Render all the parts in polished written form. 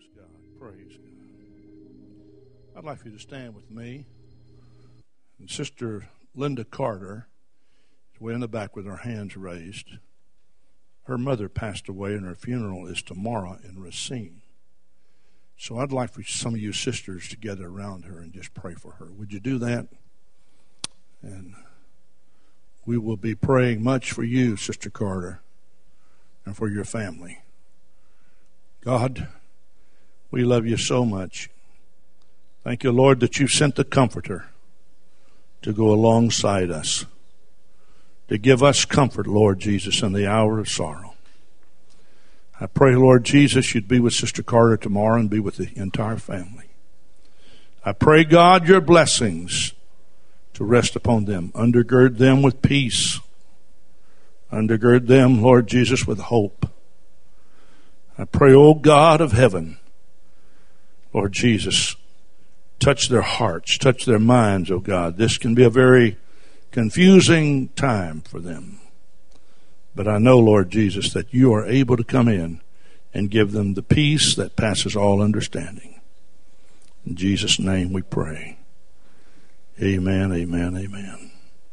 Praise God. Praise God. I'd like for you to stand with me. And Sister Linda Carter is way in the back with her hands raised. Her mother passed away, and her funeral is tomorrow in Racine. So I'd like for some of you sisters to gather around her and just pray for her. Would you do that? And we will be praying much for you, Sister Carter, and for your family. God, we love you so much. Thank you, Lord, that you sent the Comforter to go alongside us, to give us comfort, Lord Jesus, in the hour of sorrow. I pray, Lord Jesus, you'd be with Sister Carter tomorrow and be with the entire family. I pray, God, your blessings to rest upon them. Undergird them with peace. Undergird them, Lord Jesus, with hope. I pray, O God of heaven, Lord Jesus, touch their hearts, touch their minds, O God. This can be a very confusing time for them. But I know, Lord Jesus, that you are able to come in and give them the peace that passes all understanding. In Jesus' name we pray. Amen, amen, amen.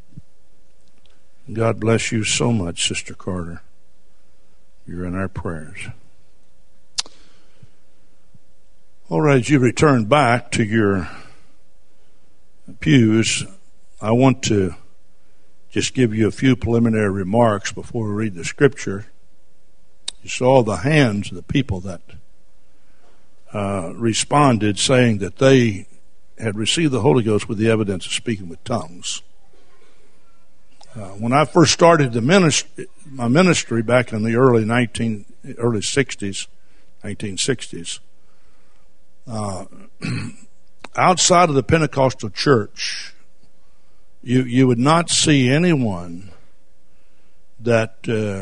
God bless you so much, Sister Carter. You're in our prayers. All right, as you return back to your pews, I want to just give you a few preliminary remarks before we read the scripture. You saw the hands of the people that responded, saying that they had received the Holy Ghost with the evidence of speaking with tongues. When I first started my ministry back in the early 1960s, outside of the Pentecostal church, you would not see anyone that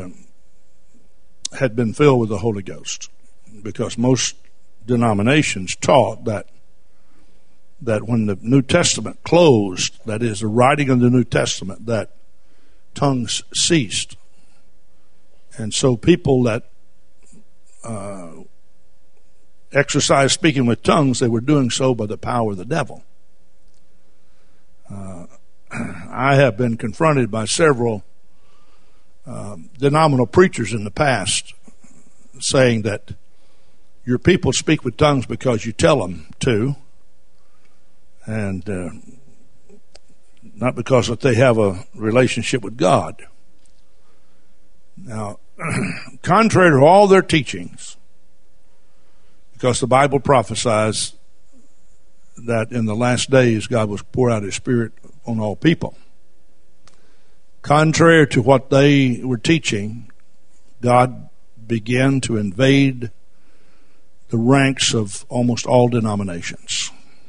had been filled with the Holy Ghost, because most denominations taught that when the New Testament closed, that is, the writing of the New Testament, that tongues ceased. And so people that exercised speaking with tongues, they were doing so by the power of the devil. I have been confronted by several denominational preachers in the past saying that your people speak with tongues because you tell them to, and not because that they have a relationship with God. Now, contrary to all their teachings, because the Bible prophesies that in the last days God will pour out his Spirit on all people. Contrary to what they were teaching, God began to invade the ranks of almost all denominations.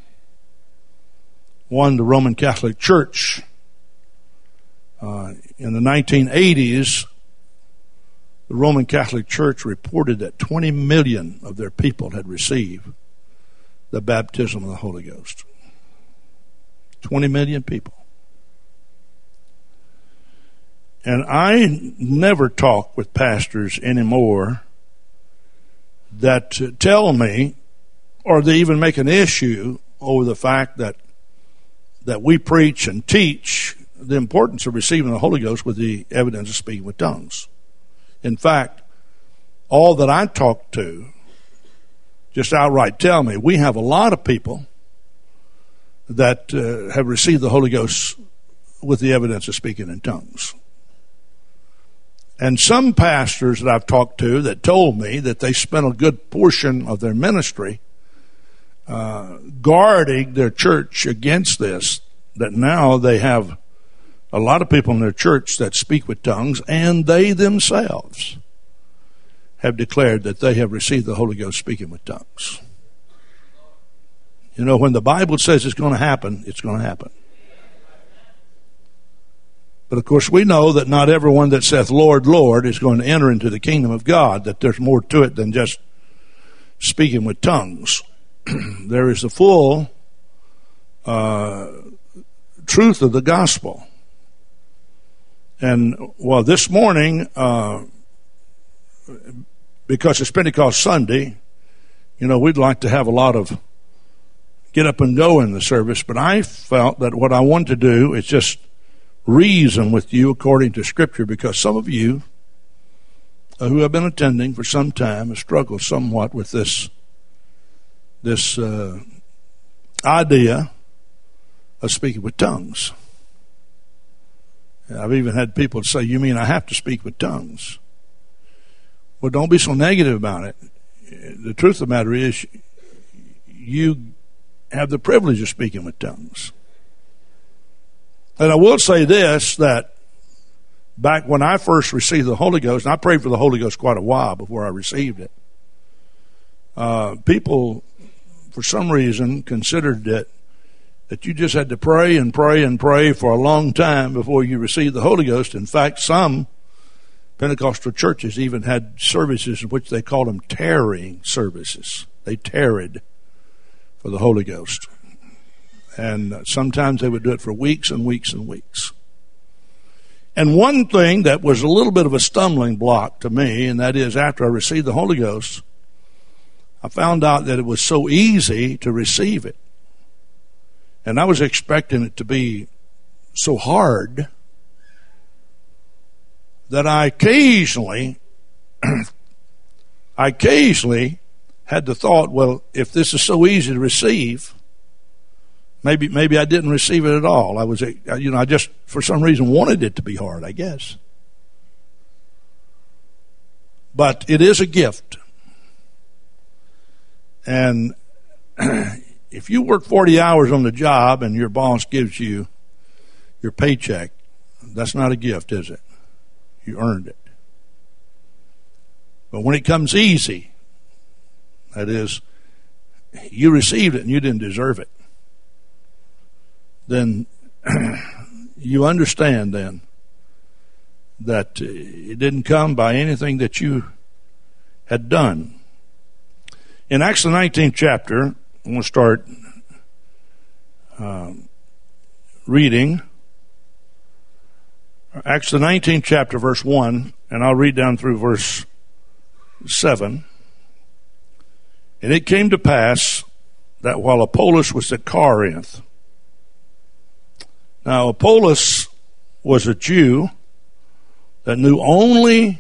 One, the Roman Catholic Church. In the 1980s, the Roman Catholic Church reported that 20 million of their people had received the baptism of the Holy Ghost. 20 million people. And I never talk with pastors anymore that tell me, or they even make an issue over the fact that we preach and teach the importance of receiving the Holy Ghost with the evidence of speaking with tongues. In fact, all that I talk to just outright tell me we have a lot of people that have received the Holy Ghost with the evidence of speaking in tongues. And some pastors that I've talked to that told me that they spent a good portion of their ministry guarding their church against this, that now they have a lot of people in their church that speak with tongues, and they themselves have declared that they have received the Holy Ghost speaking with tongues. You know, when the Bible says it's going to happen, it's going to happen. But of course we know that not everyone that saith, Lord, Lord, is going to enter into the kingdom of God, that there's more to it than just speaking with tongues. There is the full truth of the gospel. And well, this morning, because it's Pentecost Sunday, we'd like to have a lot of get up and go in the service, but I felt that what I wanted to do is just reason with you according to Scripture, because some of you who have been attending for some time have struggled somewhat with this idea of speaking with tongues. I've even had people say, "You mean I have to speak with tongues?" Well, don't be so negative about it. The truth of the matter is, you have the privilege of speaking with tongues. And I will say this, that back when I first received the Holy Ghost, and I prayed for the Holy Ghost quite a while before I received it, people, for some reason, considered that you just had to pray and pray and pray for a long time before you received the Holy Ghost. In fact, some Pentecostal churches even had services in which they called them tarrying services. They tarried for the Holy Ghost. And sometimes they would do it for weeks and weeks and weeks. And one thing that was a little bit of a stumbling block to me, and that is after I received the Holy Ghost, I found out that it was so easy to receive it. And I was expecting it to be so hard that I occasionally had the thought, well, if this is so easy to receive, maybe I didn't receive it at all. I just for some reason wanted it to be hard, I guess. But it is a gift. And if you work 40 hours on the job and your boss gives you your paycheck, that's not a gift, is it? You earned it. But when it comes easy, that is, you received it and you didn't deserve it, then you understand then that it didn't come by anything that you had done. In Acts the 19th chapter, I'm going to start reading. Acts the 19th chapter, verse 1, and I'll read down through verse 7. And it came to pass that while Apollos was at Corinth. Now, Apollos was a Jew that knew only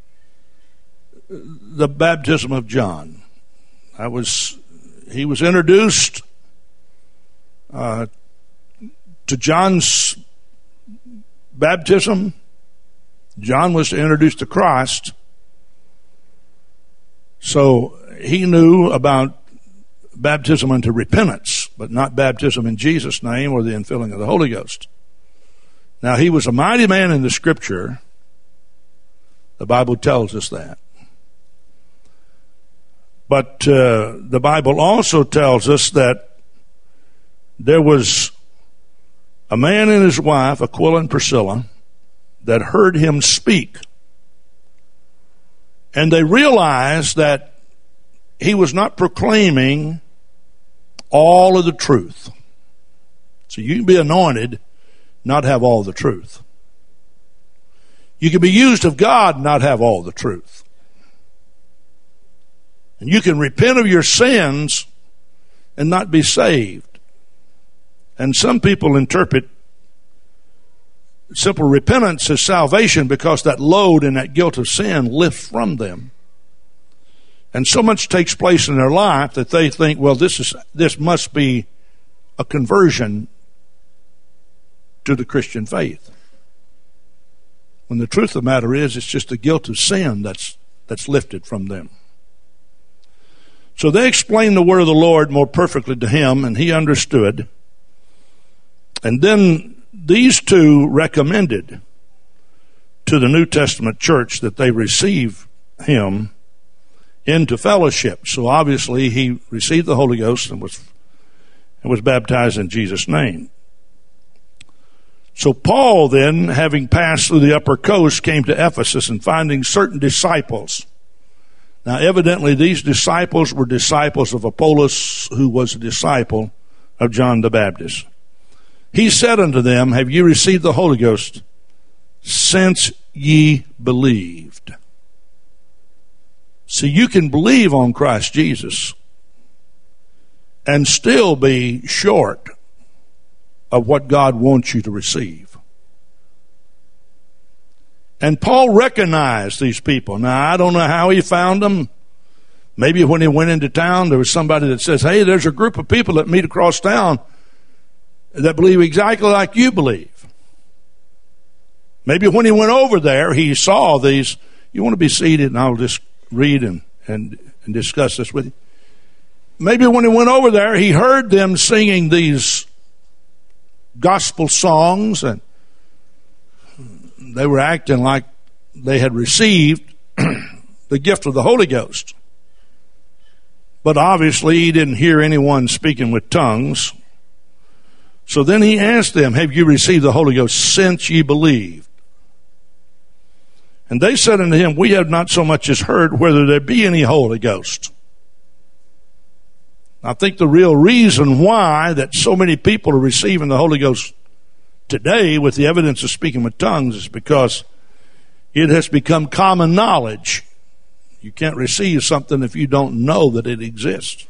the baptism of John. He was introduced to John's baptism. John was introduced to Christ. So he knew about baptism unto repentance, but not baptism in Jesus' name or the infilling of the Holy Ghost. Now, he was a mighty man in the Scripture. The Bible tells us that. But the Bible also tells us that there was a man and his wife, Aquila and Priscilla, that heard him speak. And they realized that he was not proclaiming all of the truth. So you can be anointed, not have all the truth. You can be used of God, not have all the truth. And you can repent of your sins and not be saved. And some people interpret simple repentance as salvation because that load and that guilt of sin lifts from them. And so much takes place in their life that they think, well, this must be a conversion to the Christian faith. When the truth of the matter is, it's just the guilt of sin that's lifted from them. So they explained the word of the Lord more perfectly to him, and he understood. And then these two recommended to the New Testament church that they receive him into fellowship. So obviously he received the Holy Ghost and was baptized in Jesus' name. So Paul then, having passed through the upper coast, came to Ephesus and finding certain disciples. Now evidently these disciples were disciples of Apollos, who was a disciple of John the Baptist. He said unto them, have ye received the Holy Ghost since ye believed? See, you can believe on Christ Jesus and still be short of what God wants you to receive. And Paul recognized these people. Now, I don't know how he found them. Maybe when he went into town, there was somebody that says, hey, there's a group of people that meet across town that believe exactly like you believe. Maybe when he went over there, he saw these. You want to be seated, and I'll just read and discuss this with you. Maybe when he went over there, he heard them singing these gospel songs, and they were acting like they had received the gift of the Holy Ghost. But obviously, he didn't hear anyone speaking with tongues. So then he asked them, have you received the Holy Ghost since ye believed? And they said unto him, we have not so much as heard whether there be any Holy Ghost. I think the real reason why that so many people are receiving the Holy Ghost today with the evidence of speaking with tongues is because it has become common knowledge. You can't receive something if you don't know that it exists.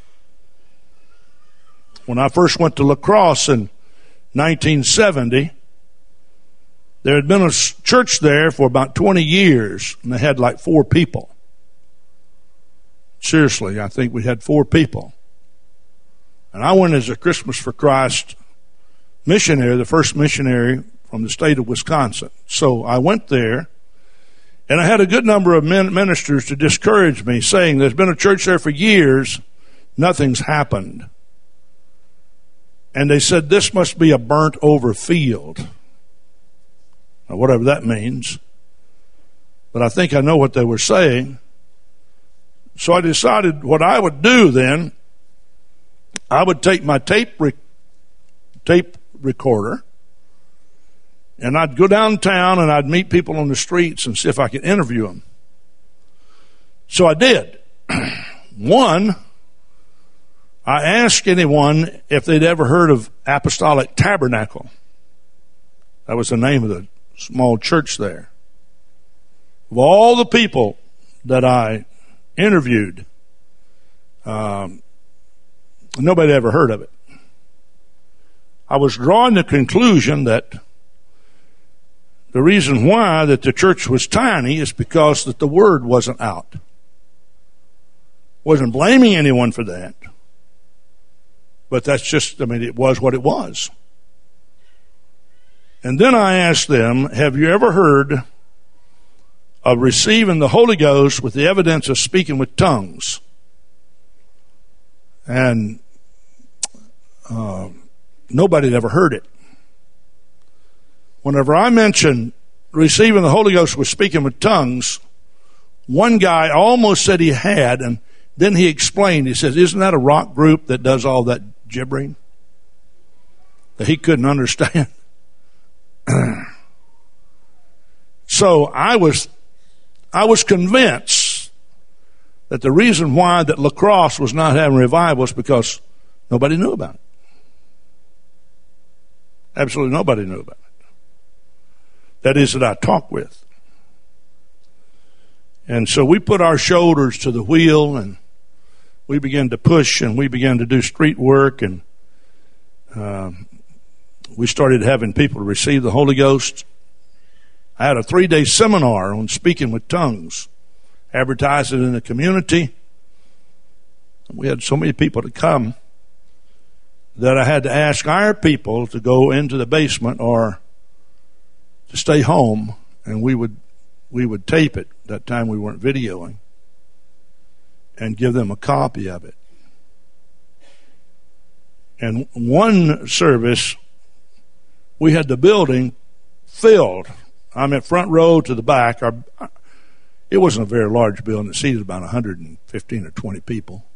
When I first went to La Crosse in 1970, there had been a church there for about 20 years, and they had like 4 people. Seriously, I think we had 4 people. And I went as a Christmas for Christ missionary, the first missionary from the state of Wisconsin. So I went there, and I had a good number of ministers to discourage me, saying there's been a church there for years, nothing's happened. And they said, this must be a burnt over field. Now, whatever that means. But I think I know what they were saying. So I decided what I would do then, I would take my tape recorder, and I'd go downtown and I'd meet people on the streets and see if I could interview them. So I did. One, I asked anyone if they'd ever heard of Apostolic Tabernacle. That was the name of the small church there. Of all the people that I interviewed, nobody ever heard of it. I was drawing the conclusion that the reason why that the church was tiny is because that the word wasn't out. Wasn't blaming anyone for that. But that's just, it was what it was. And then I asked them, have you ever heard of receiving the Holy Ghost with the evidence of speaking with tongues? And nobody had ever heard it. Whenever I mentioned receiving the Holy Ghost with speaking with tongues, one guy almost said he had, and then he explained, he says, isn't that a rock group that does all that gibbering that he couldn't understand? So I was convinced that the reason why that La Crosse was not having revival was because nobody knew about it. Absolutely nobody knew about it. That is, that I talked with. And so we put our shoulders to the wheel, and we began to push, and we began to do street work, and we started having people receive the Holy Ghost. I had a 3-day seminar on speaking with tongues, advertised it in the community. We had so many people to come that I had to ask our people to go into the basement or to stay home, and we would tape it. That time we weren't videoing, and give them a copy of it. And one service, we had the building filled. Front row to the back. It wasn't a very large building. It seated about 115 or 20 people.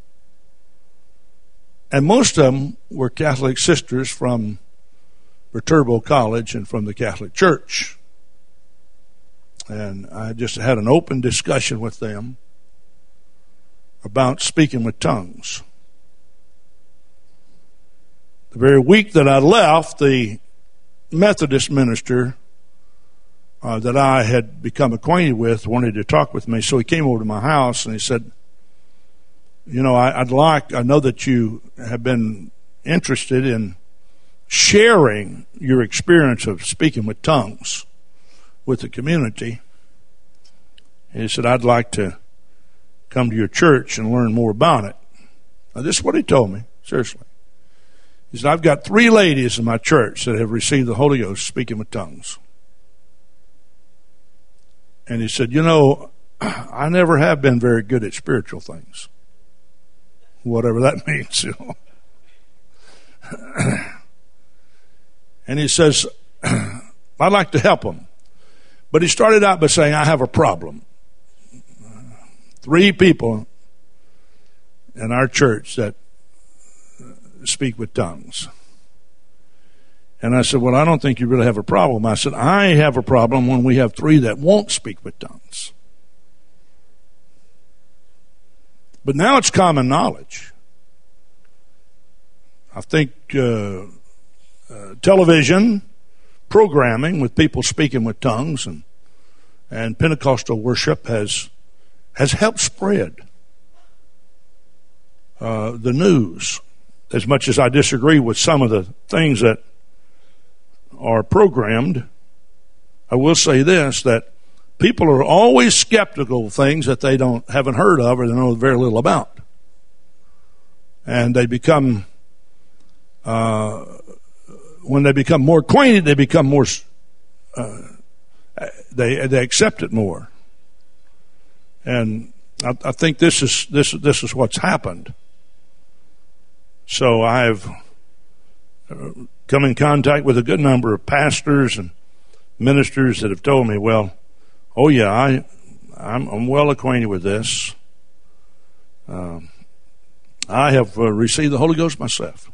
And most of them were Catholic sisters from Viterbo College and from the Catholic Church. And I just had an open discussion with them about speaking with tongues. The very week that I left, the Methodist minister that I had become acquainted with wanted to talk with me, so he came over to my house and he said, I know that you have been interested in sharing your experience of speaking with tongues with the community. And he said, I'd like to come to your church and learn more about it. Now, this is what he told me, seriously. He said, I've got 3 ladies in my church that have received the Holy Ghost speaking with tongues. And he said, I never have been very good at spiritual things. Whatever that means, And he says, I'd like to help them. But he started out by saying, I have a problem. 3 people in our church that speak with tongues. And I said, well, I don't think you really have a problem. I said, I have a problem when we have 3 that won't speak with tongues. But now it's common knowledge. I think television programming with people speaking with tongues and Pentecostal worship has helped spread the news. As much as I disagree with some of the things that are programmed, I will say this, that people are always skeptical of things that they haven't heard of or they know very little about. And they become, when they become more acquainted, they become more, they accept it more. And I think this is what's happened. So I've come in contact with a good number of pastors and ministers that have told me, well, oh yeah, I'm well acquainted with this. I have received the Holy Ghost myself.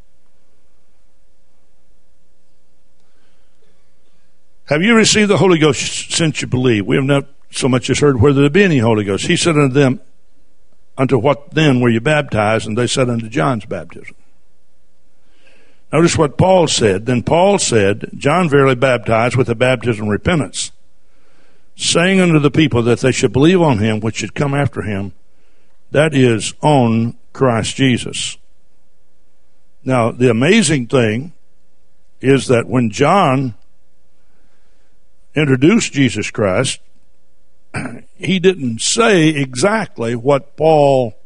Have you received the Holy Ghost since you believe? We have not so much as heard whether there be any Holy Ghost. He said unto them, unto what then were you baptized? And they said, unto John's baptism. Notice what Paul said. Then Paul said, John verily baptized with the baptism of repentance, saying unto the people that they should believe on him which should come after him, that is, on Christ Jesus. Now, the amazing thing is that when John introduced Jesus Christ, he didn't say exactly what Paul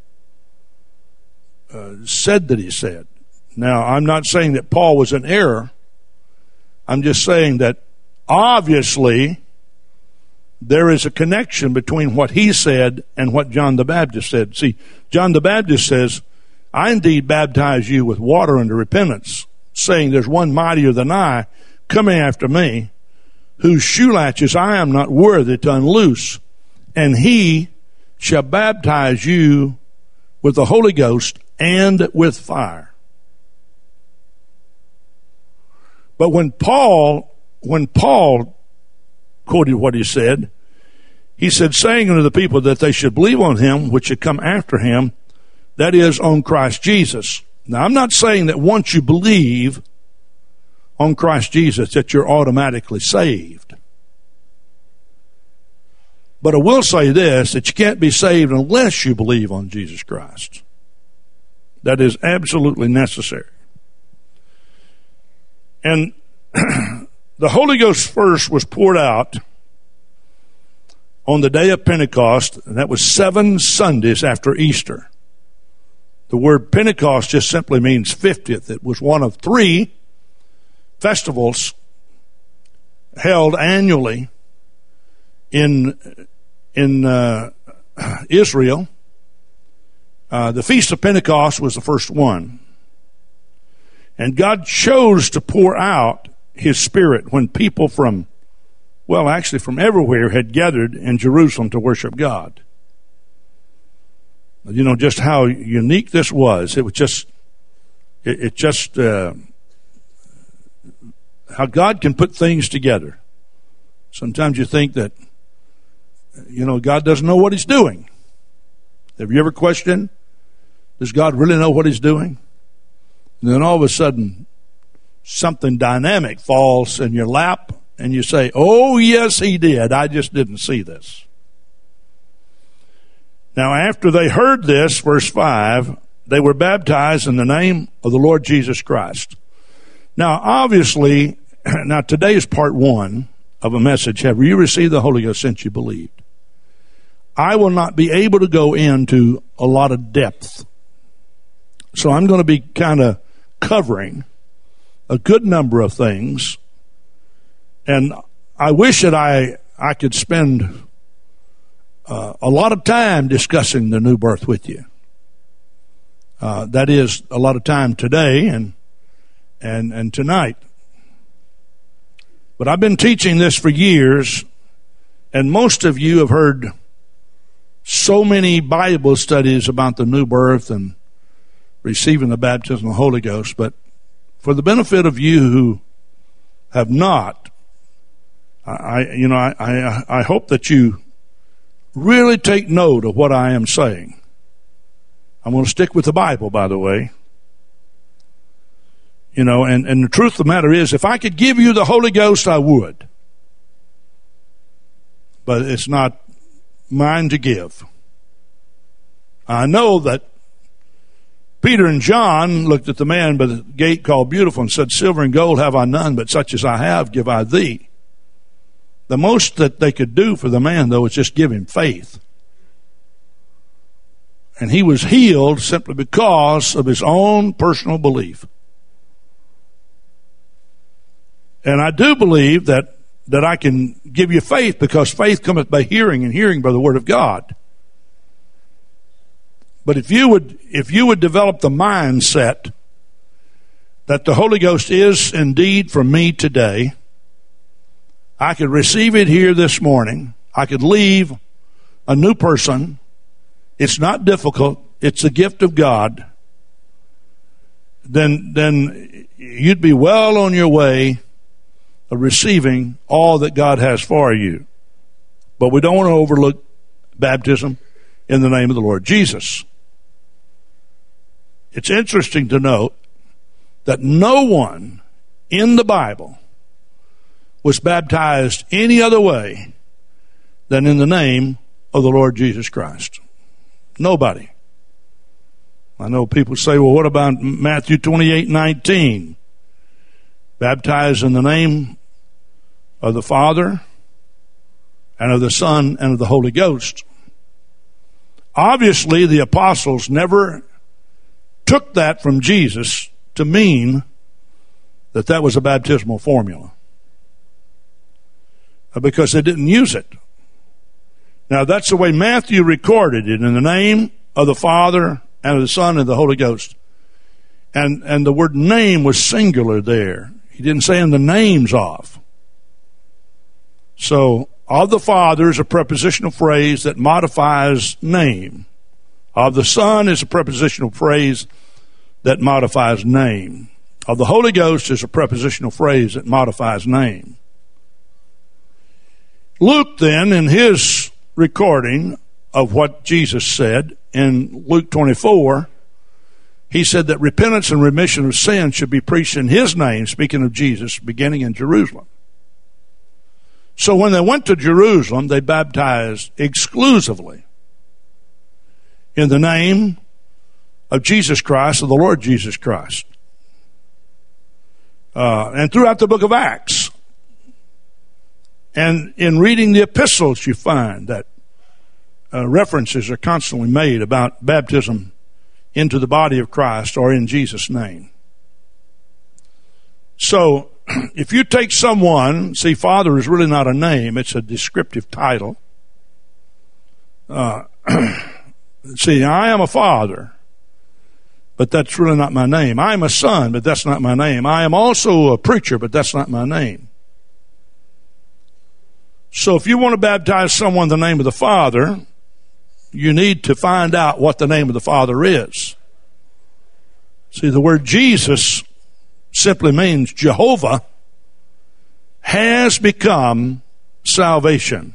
said that he said. Now, I'm not saying that Paul was in error. I'm just saying that obviously there is a connection between what he said and what John the Baptist said. See, John the Baptist says, I indeed baptize you with water unto repentance, saying there's one mightier than I coming after me, whose shoe latches I am not worthy to unloose, and he shall baptize you with the Holy Ghost and with fire. But when Paul quoted what he said, saying unto the people that they should believe on him which should come after him, that is, on Christ Jesus. Now, I'm not saying that once you believe on Christ Jesus that you're automatically saved. But I will say this, that you can't be saved unless you believe on Jesus Christ. That is absolutely necessary. And the Holy Ghost first was poured out on the day of Pentecost, and that was 7 Sundays after Easter. The word Pentecost just simply means 50th. It was one of 3 festivals held annually in Israel. The Feast of Pentecost was the first one. And God chose to pour out his Spirit when people from everywhere had gathered in Jerusalem to worship God. You know just how unique this was. It was just how God can put things together. Sometimes you think that, God doesn't know what he's doing. Have you ever questioned, does God really know what he's doing? And then all of a sudden, something dynamic falls in your lap, and you say, oh, yes, he did. I just didn't see this. Now, after they heard this, verse 5, they were baptized in the name of the Lord Jesus Christ. Now, obviously, now today is part 1 of a message. Have you received the Holy Ghost since you believed? I will not be able to go into a lot of depth. So I'm going to be kind of covering a good number of things. And I wish that I could spend a lot of time discussing the new birth with you. That is a lot of time today and tonight. But I've been teaching this for years, and most of you have heard so many Bible studies about the new birth and receiving the baptism of the Holy Ghost. But for the benefit of you who have not, I hope that you really take note of what I am saying. I'm going to stick with the Bible, by the way. And the truth of the matter is, if I could give you the Holy Ghost, I would. But it's not mine to give. I know that Peter and John looked at the man by the gate called Beautiful and said, "Silver and gold have I none, but such as I have give I thee." The most that they could do for the man, though, is just give him faith. And he was healed simply because of his own personal belief. And I do believe that I can give you faith, because faith cometh by hearing, and hearing by the word of God. But if you would develop the mindset that the Holy Ghost is indeed from me today, I could receive it here this morning. I could leave a new person. It's not difficult. It's a gift of God. Then you'd be well on your way of receiving all that God has for you. But we don't want to overlook baptism in the name of the Lord Jesus. It's interesting to note that no one in the Bible was baptized any other way than in the name of the Lord Jesus Christ. Nobody. I know people say, well, what about Matthew 28:19? Baptized in the name of the Father and of the Son and of the Holy Ghost. Obviously, the apostles never took that from Jesus to mean that was a baptismal formula, because they didn't use it. Now, that's the way Matthew recorded it, in the name of the Father and of the Son and the Holy Ghost. And the word name was singular there. He didn't say in the names of. So, of the Father is a prepositional phrase that modifies name. Of the Son is a prepositional phrase that modifies name. Of the Holy Ghost is a prepositional phrase that modifies name. Luke then, in his recording of what Jesus said in Luke 24, he said that repentance and remission of sin should be preached in his name, speaking of Jesus, beginning in Jerusalem. So when they went to Jerusalem, they baptized exclusively in the name of Jesus Christ, of the Lord Jesus Christ. And throughout the book of Acts, and in reading the epistles, you find that references are constantly made about baptism into the body of Christ or in Jesus' name. So, if you take someone, see, Father is really not a name, it's a descriptive title. See, I am a father, but that's really not my name. I am a son, but that's not my name. I am also a preacher, but that's not my name. So if you want to baptize someone in the name of the Father, you need to find out what the name of the Father is. See, the word Jesus simply means Jehovah has become salvation.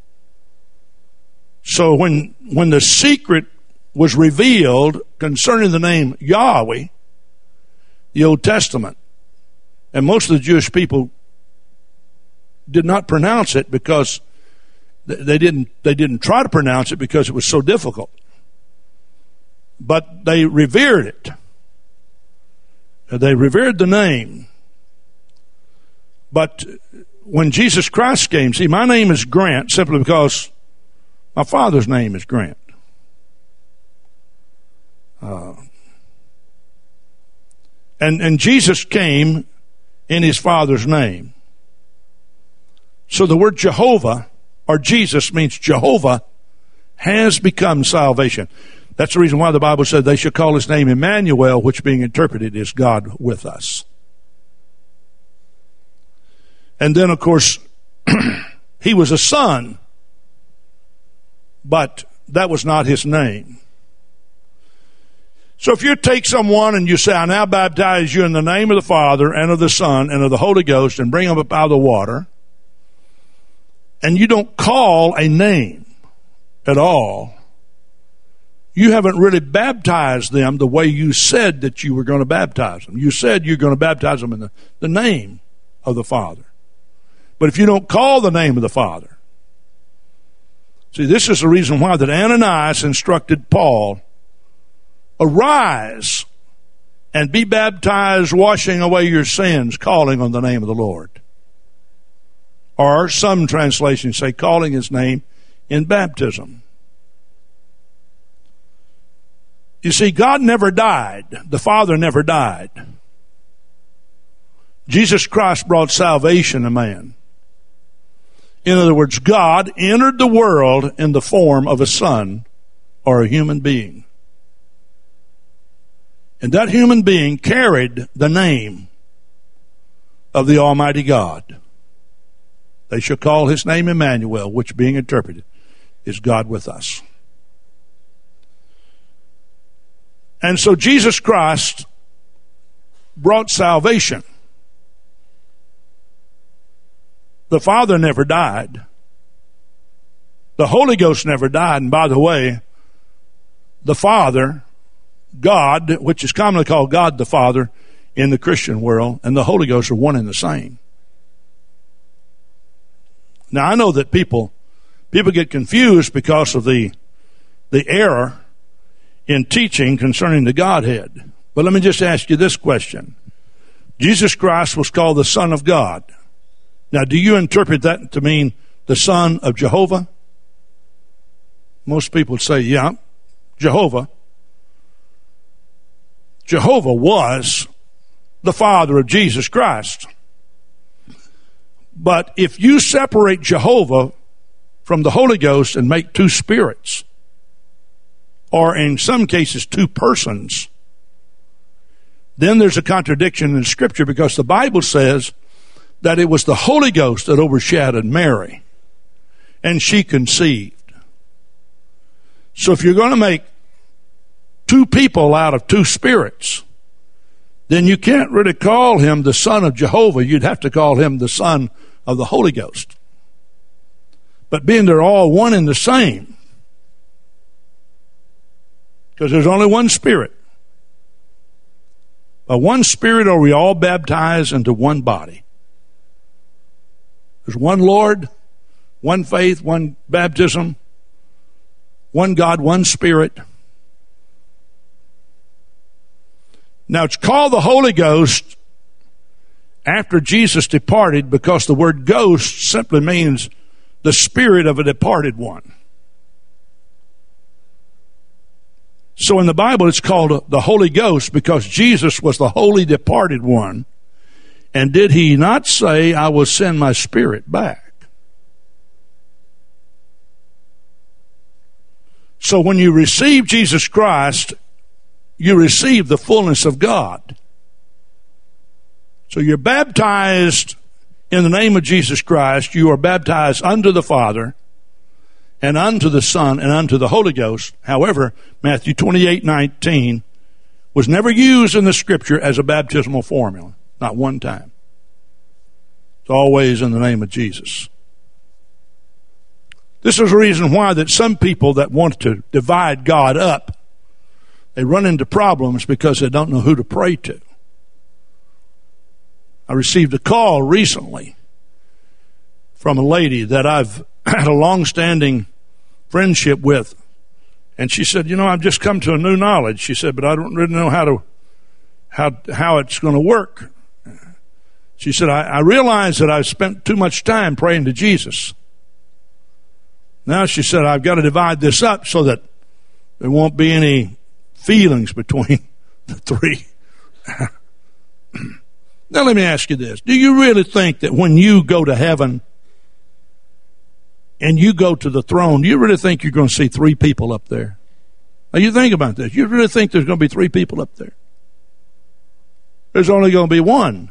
So when the secret was revealed concerning the name Yahweh, the Old Testament, and most of the Jewish people did not pronounce it because They didn't try to pronounce it because it was so difficult. But they revered it. They revered the name. But when Jesus Christ came, see, my name is Grant simply because my Father's name is Grant. And Jesus came in his Father's name. So the word Jehovah, or Jesus, means Jehovah has become salvation. That's the reason why the Bible said they should call his name Emmanuel, which being interpreted is God with us. And then, of course, he was a son, but that was not his name. So if you take someone and you say, I now baptize you in the name of the Father and of the Son and of the Holy Ghost, and bring them up out of the water, and you don't call a name at all, you haven't really baptized them the way you said that you were going to baptize them. You said you're going to baptize them in the name of the Father. But if you don't call the name of the Father, see, this is the reason why that Ananias instructed Paul, arise and be baptized, washing away your sins, calling on the name of the Lord. Or some translations say calling his name in baptism. You see, God never died. The Father never died. Jesus Christ brought salvation to man. In other words, God entered the world in the form of a son or a human being. And that human being carried the name of the Almighty God. They shall call his name Emmanuel, which being interpreted is God with us. And so Jesus Christ brought salvation. The Father never died. The Holy Ghost never died. And by the way, the Father, God, which is commonly called God the Father in the Christian world, and the Holy Ghost are one and the same. Now, I know that people get confused because of the error in teaching concerning the Godhead. But let me just ask you this question. Jesus Christ was called the Son of God. Now, do you interpret that to mean the Son of Jehovah? Most people say, yeah, Jehovah. Jehovah was the Father of Jesus Christ. But if you separate Jehovah from the Holy Ghost and make two spirits, or in some cases two persons, then there's a contradiction in Scripture, because the Bible says that it was the Holy Ghost that overshadowed Mary, and she conceived. So if you're going to make two people out of two spirits, then you can't really call him the Son of Jehovah. You'd have to call him the Son of the Holy Ghost. But being they're all one and the same, because there's only one Spirit. By one Spirit are we all baptized into one body. There's one Lord, one faith, one baptism, one God, one Spirit. Now, it's called the Holy Ghost after Jesus departed, because the word ghost simply means the spirit of a departed one. So in the Bible, it's called the Holy Ghost because Jesus was the holy departed one. And did he not say, I will send my Spirit back? So when you receive Jesus Christ, you receive the fullness of God. So you're baptized in the name of Jesus Christ. You are baptized unto the Father and unto the Son and unto the Holy Ghost. However, Matthew 28:19 was never used in the Scripture as a baptismal formula. Not one time. It's always in the name of Jesus. This is the reason why that some people that want to divide God up, they run into problems because they don't know who to pray to. I received a call recently from a lady that I've had a long-standing friendship with. And she said, I've just come to a new knowledge. She said, but I don't really know how it's going to work. She said, I realized that I've spent too much time praying to Jesus. Now, she said, I've got to divide this up so that there won't be any feelings between the three. Now, let me ask you this. Do you really think that when you go to heaven and you go to the throne, do you really think you're going to see three people up there? Now, you think about this. You really think there's going to be three people up there? There's only going to be one.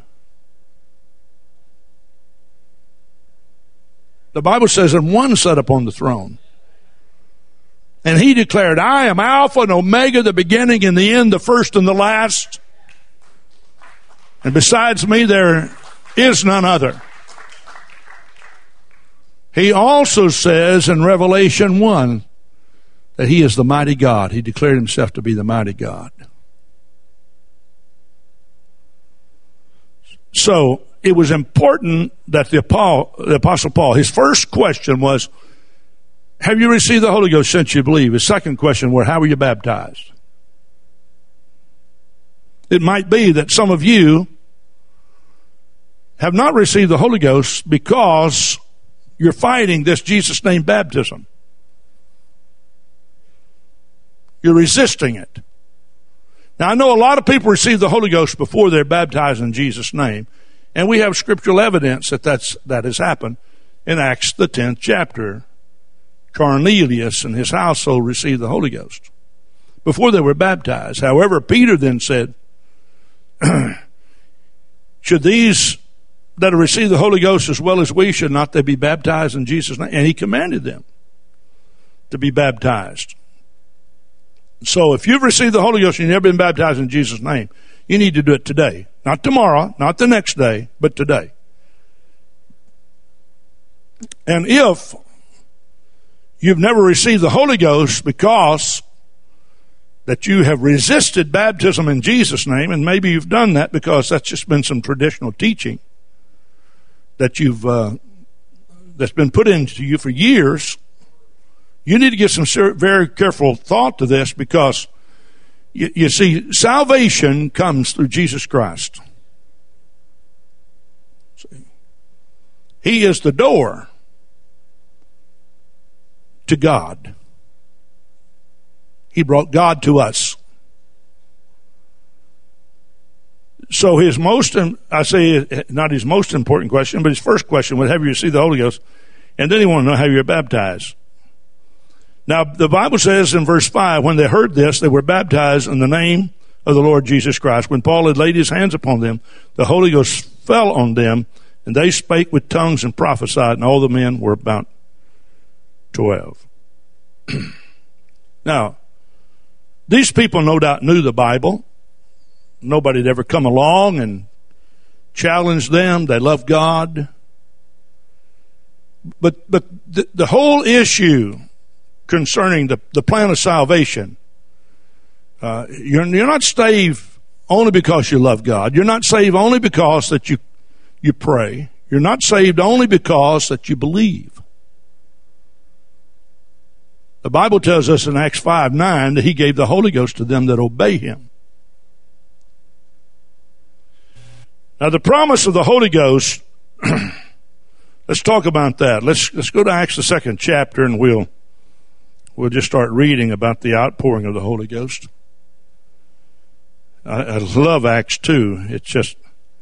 The Bible says, and one sat upon the throne. And he declared, I am Alpha and Omega, the beginning and the end, the first and the last. And besides me, there is none other. He also says in Revelation 1 that he is the mighty God. He declared himself to be the mighty God. So it was important that the Apostle Paul, his first question was, have you received the Holy Ghost since you believe? His second question was, how were you baptized? It might be that some of you have not received the Holy Ghost because you're fighting this Jesus name baptism. You're resisting it. Now, I know a lot of people receive the Holy Ghost before they're baptized in Jesus' name, and we have scriptural evidence that has happened in Acts, the 10th chapter. Cornelius and his household received the Holy Ghost before they were baptized. However, Peter then said, should these that have received the Holy Ghost as well as we, should not they be baptized in Jesus' name? And he commanded them to be baptized. So if you've received the Holy Ghost and you've never been baptized in Jesus' name, you need to do it today. Not tomorrow, not the next day, but today. And if you've never received the Holy Ghost because that you have resisted baptism in Jesus' name, and maybe you've done that because that's just been some traditional teaching that that's been put into you for years, you need to give some very careful thought to this, because you see, salvation comes through Jesus Christ. See? He is the door to God. He brought God to us. So his most, I say not his most important question, but his first question was, have you received the Holy Ghost? And then he wanted to know how you're baptized. Now, the Bible says in verse 5, when they heard this, they were baptized in the name of the Lord Jesus Christ. When Paul had laid his hands upon them, the Holy Ghost fell on them, and they spake with tongues and prophesied, and all the men were about 12. Now, these people no doubt knew the Bible. Nobody had ever come along and challenged them. They loved God. But the whole issue concerning the plan of salvation, you're not saved only because you love God. You're not saved only because that you pray. You're not saved only because that you believe. The Bible tells us in Acts 5:9 that he gave the Holy Ghost to them that obey him. Now, the promise of the Holy Ghost, let's talk about that. Let's go to Acts the 2nd chapter, and we'll just start reading about the outpouring of the Holy Ghost. I love Acts 2. It's just,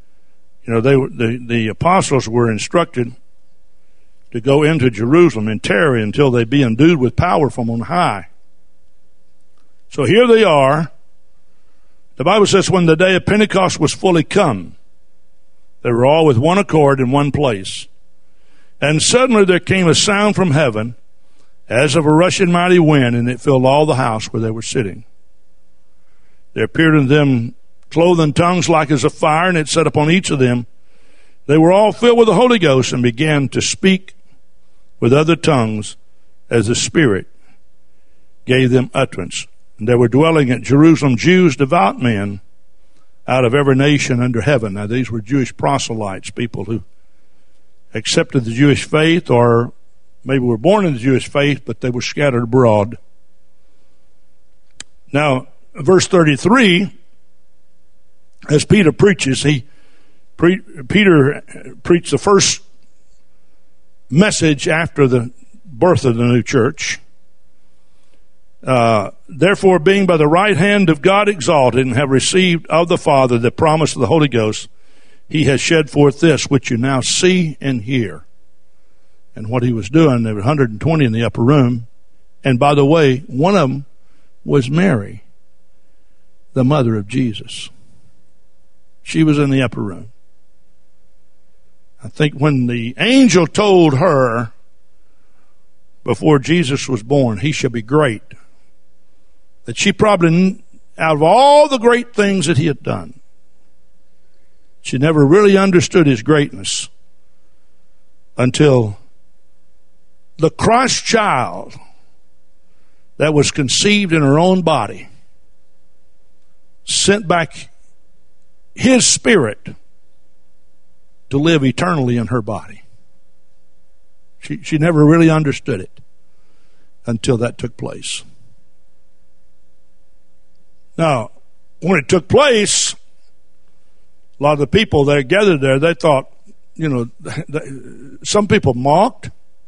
the apostles were instructed to go into Jerusalem and tarry until they be endued with power from on high. So here they are. The Bible says when the day of Pentecost was fully come, they were all with one accord in one place. And suddenly there came a sound from heaven as of a rushing mighty wind, and it filled all the house where they were sitting. There appeared unto them cloven tongues like as of fire, and it set upon each of them. They were all filled with the Holy Ghost and began to speak with other tongues as the Spirit gave them utterance. And there were dwelling at Jerusalem Jews, devout men, out of every nation under heaven. Now, these were Jewish proselytes, people who accepted the Jewish faith or maybe were born in the Jewish faith, but they were scattered abroad. Now, verse 33, as Peter preaches, Peter preached the first message after the birth of the new church. Therefore, being by the right hand of God exalted, and have received of the Father the promise of the Holy Ghost, he has shed forth this, which you now see and hear. And what he was doing, there were 120 in the upper room. And by the way, one of them was Mary, the mother of Jesus. She was in the upper room. I think when the angel told her before Jesus was born, he shall be great, that she probably, out of all the great things that he had done, she never really understood his greatness until the Christ child that was conceived in her own body sent back his spirit to live eternally in her body. She never really understood it until that took place. Now, when it took place, a lot of the people that gathered there, they thought, some people mocked,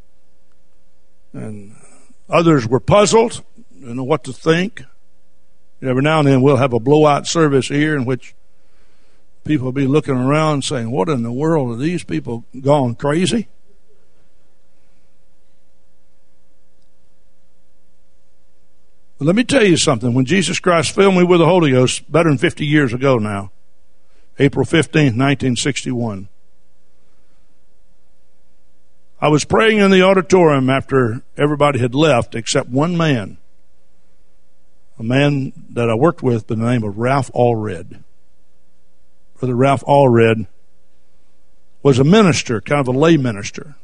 and others were puzzled, didn't know what to think. Every now and then we'll have a blowout service here in which people will be looking around saying, what in the world are these people gone crazy? But let me tell you something. When Jesus Christ filled me with the Holy Ghost, better than 50 years ago now, April 15th, 1961, I was praying in the auditorium after everybody had left except one man, a man that I worked with by the name of Ralph Allred. Brother Ralph Allred was a minister, kind of a lay minister.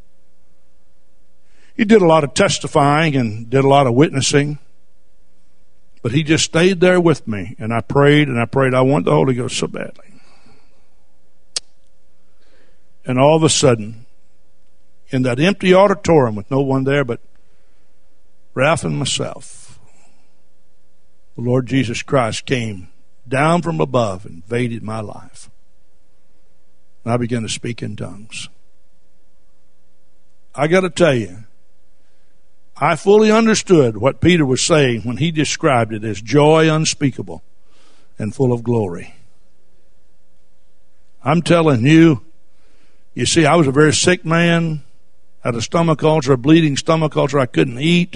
He did a lot of testifying and did a lot of witnessing, but he just stayed there with me, and I prayed and I prayed. I want the Holy Ghost so badly. And all of a sudden, in that empty auditorium with no one there but Ralph and myself, the Lord Jesus Christ came down from above and invaded my life. And I began to speak in tongues. I got to tell you, I fully understood what Peter was saying when he described it as joy unspeakable and full of glory. I'm telling you, you see, I was a very sick man, had a stomach ulcer, a bleeding stomach ulcer. I couldn't eat.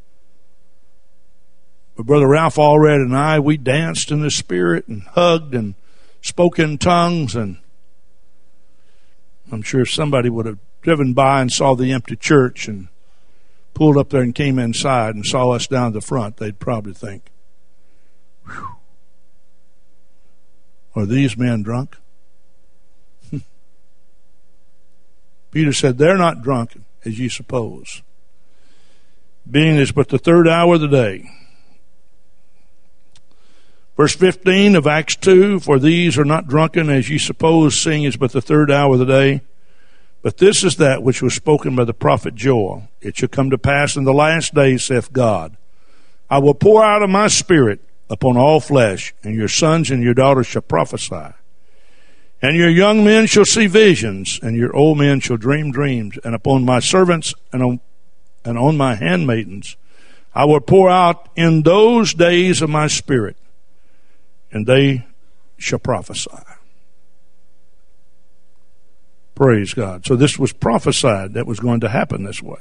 But Brother Ralph Allred and I, we danced in the Spirit and hugged and spoke in tongues. And I'm sure if somebody would have driven by and saw the empty church and pulled up there and came inside and saw us down the front, they'd probably think, whew, are these men drunk? Peter said, they're not drunk as you suppose, being it's but the third hour of the day. Verse 15 of Acts 2, for these are not drunken as ye suppose, seeing it's but the third hour of the day. But this is that which was spoken by the prophet Joel. It shall come to pass in the last days, saith God, I will pour out of my spirit upon all flesh, and your sons and your daughters shall prophesy. And your young men shall see visions, and your old men shall dream dreams. And upon my servants and on my handmaidens I will pour out in those days of my spirit, and they shall prophesy. Praise God. So this was prophesied that was going to happen this way.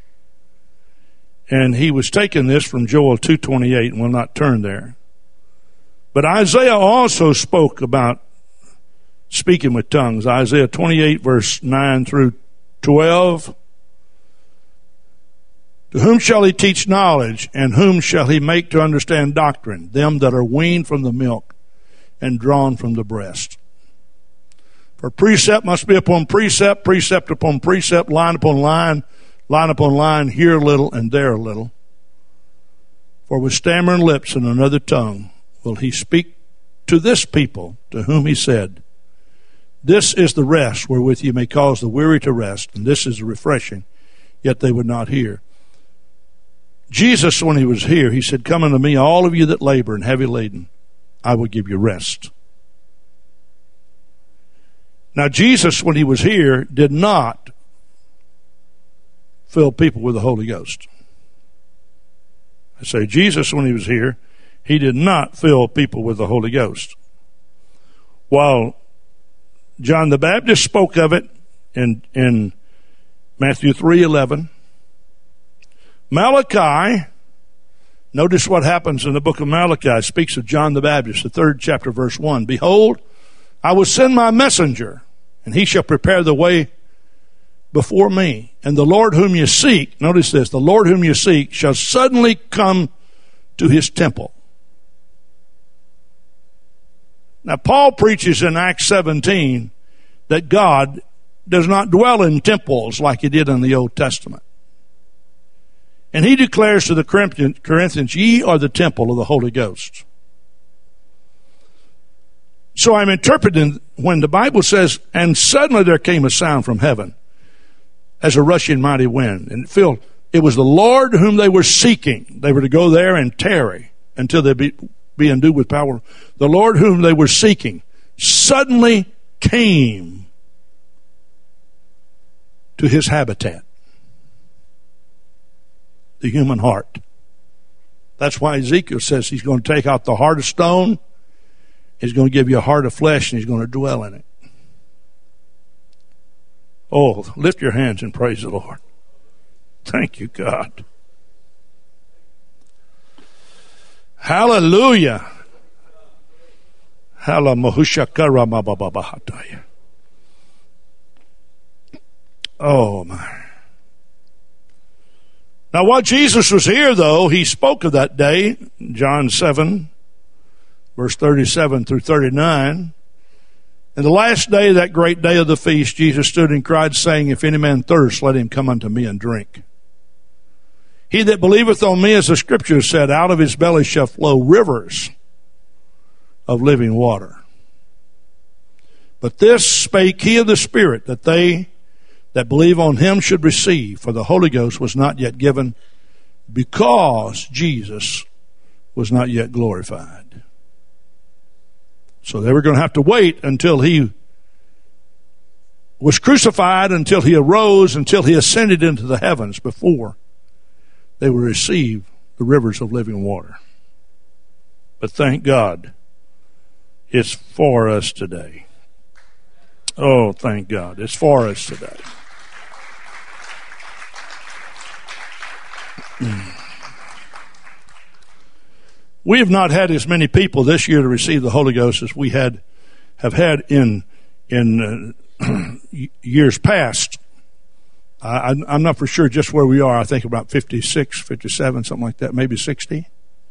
And he was taking this from Joel 2:28, and will not turn there. But Isaiah also spoke about speaking with tongues. Isaiah 28, verse 9 through 12. To whom shall he teach knowledge, and whom shall he make to understand doctrine? Them that are weaned from the milk and drawn from the breast. For precept must be upon precept, precept upon precept, line upon line, line upon line, here a little and there a little. For with stammering lips and another tongue will he speak to this people, to whom he said, this is the rest wherewith you may cause the weary to rest, and this is the refreshing yet they would not hear. Jesus, when he was here, he said, "Come unto me, all of you that labor and heavy laden, I will give you rest." Now, Jesus, when he was here, did not fill people with the Holy Ghost. I say, Jesus, when he was here, he did not fill people with the Holy Ghost. While John the Baptist spoke of it in Matthew 3:11, Malachi, notice what happens in the book of Malachi. It speaks of John the Baptist, the 3rd chapter, verse 1. "Behold, I will send my messenger, and he shall prepare the way before me. And the Lord whom you seek," notice this, "the Lord whom you seek shall suddenly come to his temple." Now, Paul preaches in Acts 17 that God does not dwell in temples like he did in the Old Testament. And he declares to the Corinthians, "Ye are the temple of the Holy Ghost." So I'm interpreting when the Bible says, "And suddenly there came a sound from heaven as a rushing mighty wind." And it was the Lord whom they were seeking. They were to go there and tarry until they be endued with power. The Lord whom they were seeking suddenly came to his habitat, the human heart. That's why Ezekiel says he's going to take out the heart of stone, he's going to give you a heart of flesh, and he's going to dwell in it. Oh, lift your hands and praise the Lord. Thank you, God. Hallelujah. Oh, my. Now, while Jesus was here, though, he spoke of that day, John 7, verse 37 through 39. "In the last day, that great day of the feast, Jesus stood and cried, saying, If any man thirst, let him come unto me and drink. He that believeth on me, as the Scripture said, out of his belly shall flow rivers of living water. But this spake he of the Spirit, that they that believe on him should receive, for the Holy Ghost was not yet given, because Jesus was not yet glorified." So they were going to have to wait until he was crucified, until he arose, until he ascended into the heavens before they would receive the rivers of living water. But thank God, it's for us today. Oh, thank God, it's for us today. We have not had as many people this year to receive the Holy Ghost as we have had in years past. I'm not for sure just where we are. I think about 56, 57, something like that, maybe 60.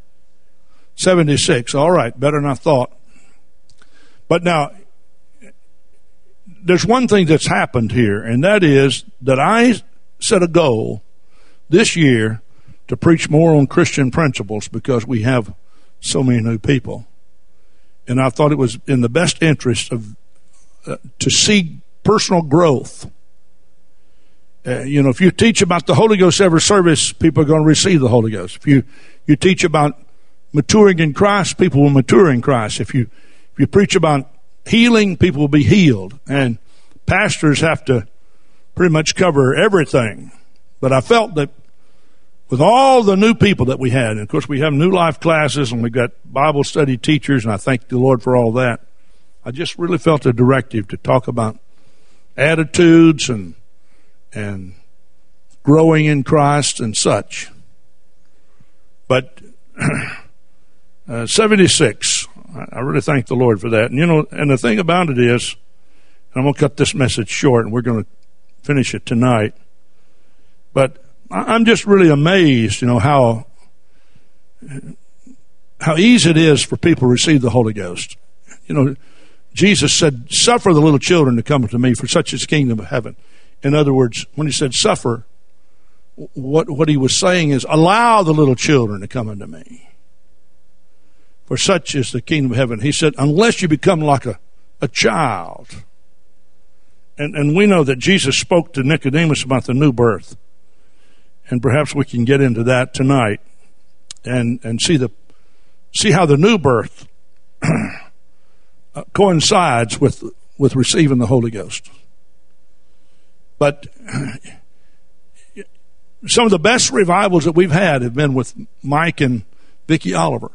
76, all right, better than I thought. But now, there's one thing that's happened here, and that is that I set a goal this year to preach more on Christian principles because we have so many new people. And I thought it was in the best interest of to see personal growth. If you teach about the Holy Ghost every service, people are going to receive the Holy Ghost. If you teach about maturing in Christ, people will mature in Christ. If you preach about healing, people will be healed. And pastors have to pretty much cover everything. But I felt that with all the new people that we had, and of course we have new life classes and we've got Bible study teachers, and I thank the Lord for all that, I just really felt a directive to talk about attitudes and growing in Christ and such. But 76, I really thank the Lord for that. And the thing about it is, and I'm going to cut this message short and we're going to finish it tonight, but I'm just really amazed, how easy it is for people to receive the Holy Ghost. Jesus said, "Suffer the little children to come to me, for such is the kingdom of heaven." In other words, when he said suffer, what he was saying is, allow the little children to come unto me, for such is the kingdom of heaven. He said, unless you become like a child. And we know that Jesus spoke to Nicodemus about the new birth. And perhaps we can get into that tonight and see how the new birth coincides with receiving the Holy Ghost. But some of the best revivals that we've had have been with Mike and Vicki Oliver.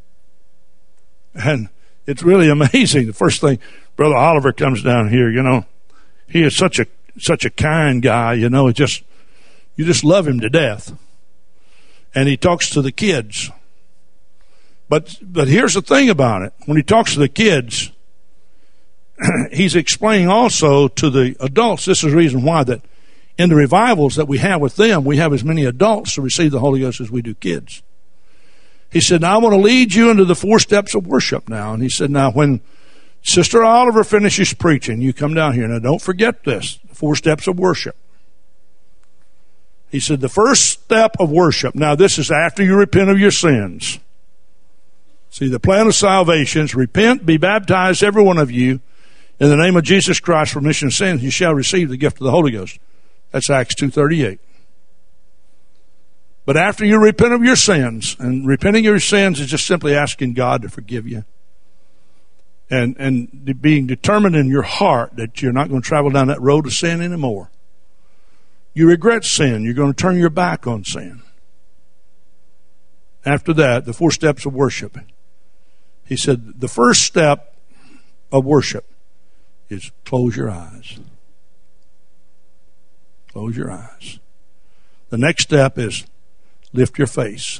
And it's really amazing. The first thing, Brother Oliver comes down here, he is such a kind guy, you just love him to death. And he talks to the kids. But here's the thing about it. When he talks to the kids, he's explaining also to the adults. This is the reason why that in the revivals that we have with them, we have as many adults to receive the Holy Ghost as we do kids. He said, now I want to lead you into the 4 steps of worship now. And he said, now when Sister Oliver finishes preaching, you come down here. Now don't forget this, the 4 steps of worship. He said, the first step of worship, now this is after you repent of your sins. See, the plan of salvation is repent, be baptized, every one of you, in the name of Jesus Christ for remission of sins, you shall receive the gift of the Holy Ghost. That's Acts 2:38. But after you repent of your sins, and repenting of your sins is just simply asking God to forgive you, and being determined in your heart that you're not going to travel down that road of sin anymore. You regret sin. You're going to turn your back on sin. After that, the 4 steps of worship. He said, the first step of worship is close your eyes. Close your eyes. The next step is lift your face.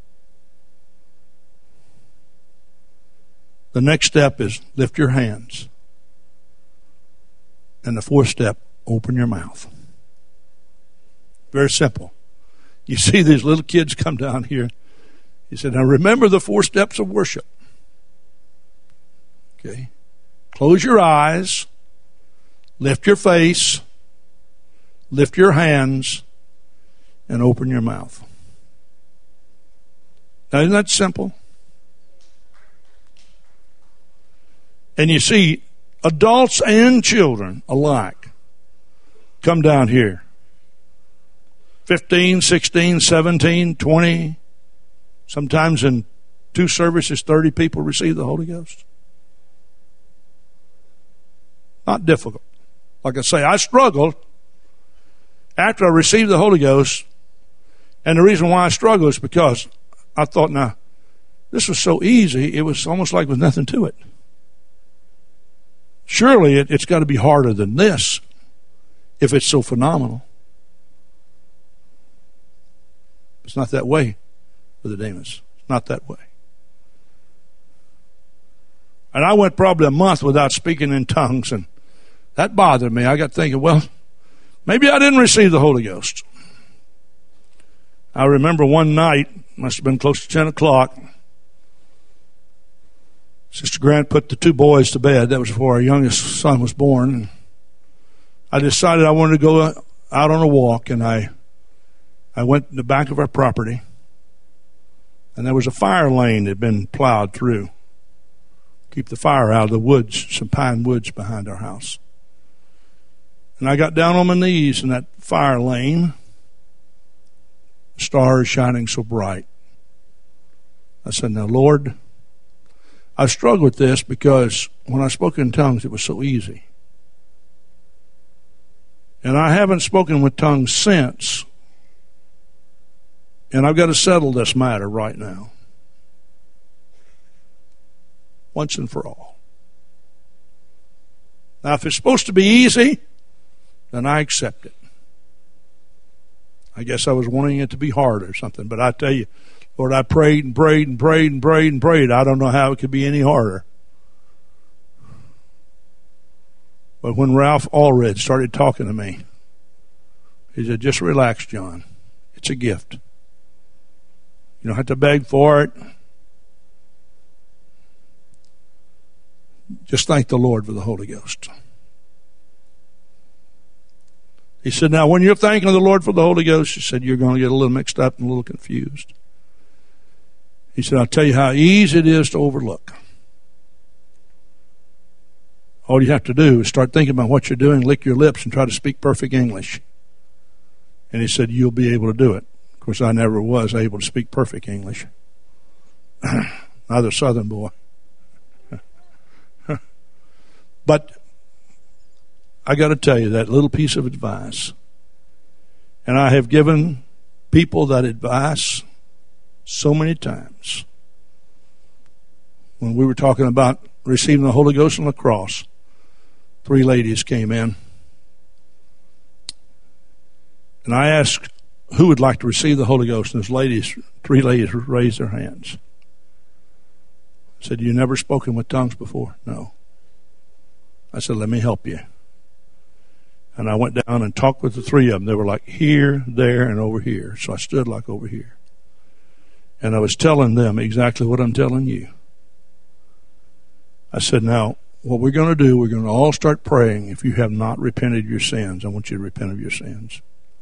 The next step is lift your hands. And the 4th step, open your mouth. Very simple. You see these little kids come down here. He said, now remember the 4 steps of worship. Okay. Close your eyes. Lift your face. Lift your hands. And open your mouth. Now, isn't that simple? And you see, adults and children alike come down here. 15, 16, 17, 20. Sometimes in 2 services, 30 people receive the Holy Ghost. Not difficult. Like I say, I struggled after I received the Holy Ghost. And the reason why I struggled is because I thought, now, this was so easy, it was almost like there was nothing to it. Surely it's got to be harder than this if it's so phenomenal. It's not that way, Brother Demas. It's not that way. And I went probably a month without speaking in tongues, and that bothered me. I got thinking, well, maybe I didn't receive the Holy Ghost. I remember one night, must have been close to 10 o'clock, Sister Grant put the 2 boys to bed. That was before our youngest son was born. And I decided I wanted to go out on a walk, and I went in the back of our property, and there was a fire lane that had been plowed through. Keep the fire out of the woods, some pine woods behind our house. And I got down on my knees in that fire lane, stars shining so bright. I said, now, Lord, I struggled with this because when I spoke in tongues, it was so easy. And I haven't spoken with tongues since. And I've got to settle this matter right now. Once and for all. Now, if it's supposed to be easy, then I accept it. I guess I was wanting it to be hard or something. But I tell you, Lord, I prayed and prayed and prayed and prayed and prayed. I don't know how it could be any harder. But when Ralph Allred started talking to me, he said, just relax, John. It's a gift. You don't have to beg for it. Just thank the Lord for the Holy Ghost. He said, now when you're thanking the Lord for the Holy Ghost, he said, you're going to get a little mixed up and a little confused. He said, I'll tell you how easy it is to overlook. All you have to do is start thinking about what you're doing, lick your lips, and try to speak perfect English. And he said, you'll be able to do it. Of course, I never was able to speak perfect English. Neither Southern boy. But I got to tell you that little piece of advice. And I have given people that advice so many times. When we were talking about receiving the Holy Ghost on the cross, 3 ladies came in. And I asked who would like to receive the Holy Ghost. And those 3 ladies raised their hands. I said, you never spoken with tongues before? No. I said, let me help you. And I went down and talked with the 3 of them. They were like here, there, and over here. So I stood like over here. And I was telling them exactly what I'm telling you. I said, now, what we're going to do, we're going to all start praying. If you have not repented of your sins, I want you to repent of your sins.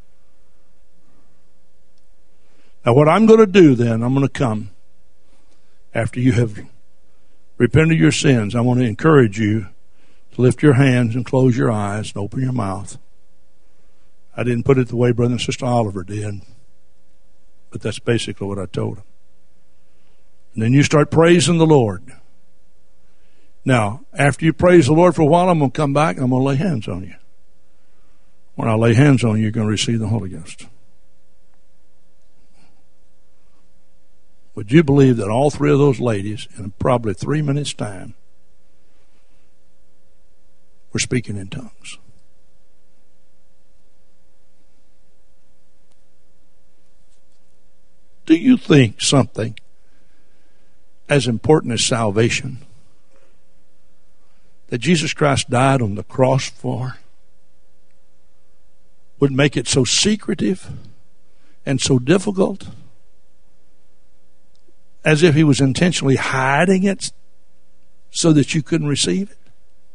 Now, what I'm going to do then, I'm going to come after you have repented of your sins. I want to encourage you to lift your hands and close your eyes and open your mouth. I didn't put it the way Brother and Sister Oliver did, but that's basically what I told them. And then you start praising the Lord. Now, after you praise the Lord for a while, I'm going to come back and I'm going to lay hands on you. When I lay hands on you, you're going to receive the Holy Ghost. Would you believe that all 3 of those ladies, in probably 3 minutes' time, were speaking in tongues? Do you think something as important as salvation that Jesus Christ died on the cross for would make it so secretive and so difficult, as if he was intentionally hiding it so that you couldn't receive it?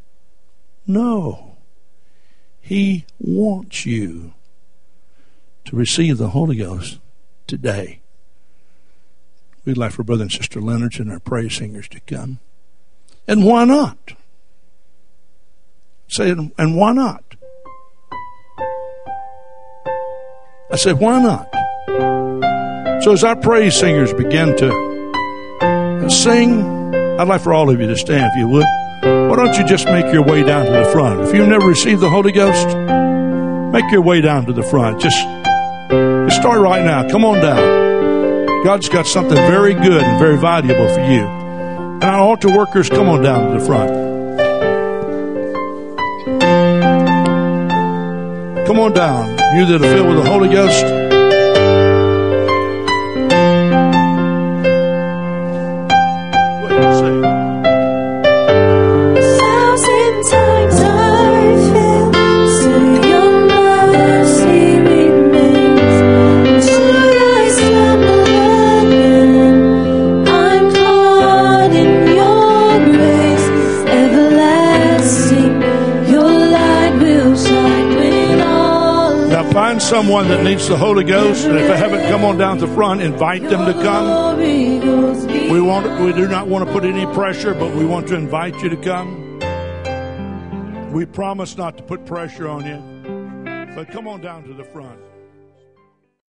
No. He wants you to receive the Holy Ghost today. We'd like for Brother and Sister Leonard and our praise singers to come. And why not? Say it, and why not? I said, why not? So as our praise singers begin to sing, I'd like for all of you to stand, if you would. Why don't you just make your way down to the front? If you've never received the Holy Ghost, make your way down to the front. Just start right now. Come on down. God's got something very good and very valuable for you. And our altar workers, come on down to the front. Come on down. You that are filled with the Holy Ghost. Go ahead and sing. Find someone that needs the Holy Ghost, and if they haven't come on down to the front, invite them to come. We do not want to put any pressure, but we want to invite you to come. We promise not to put pressure on you, but come on down to the front.